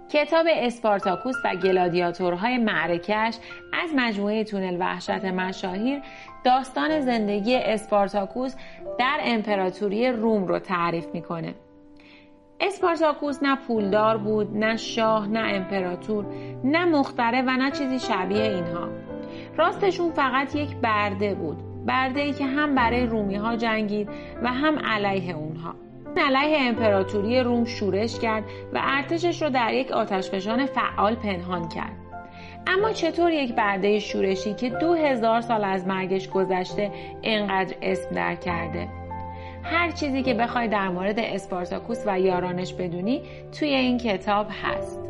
کتاب اسپارتاکوس و گلادیاتورهای معرکه‌اش از مجموعه تونل وحشت مشاهیر داستان زندگی اسپارتاکوس در امپراتوری روم رو تعریف میکنه. اسپارتاکوس نه پولدار بود، نه شاه، نه امپراتور، نه مخترع و نه چیزی شبیه اینها. راستشون فقط یک برده بود، برده‌ای که هم برای رومی‌ها جنگید و هم علیه اونها. علیه امپراتوری روم شورش کرد و ارتشش رو در یک آتشفشان فعال پنهان کرد. اما چطور یک برده شورشی که 2000 سال از مرگش گذشته اینقدر اسم در کرده؟ هر چیزی که بخوای در مورد اسپارتاکوس و یارانش بدونی توی این کتاب هست.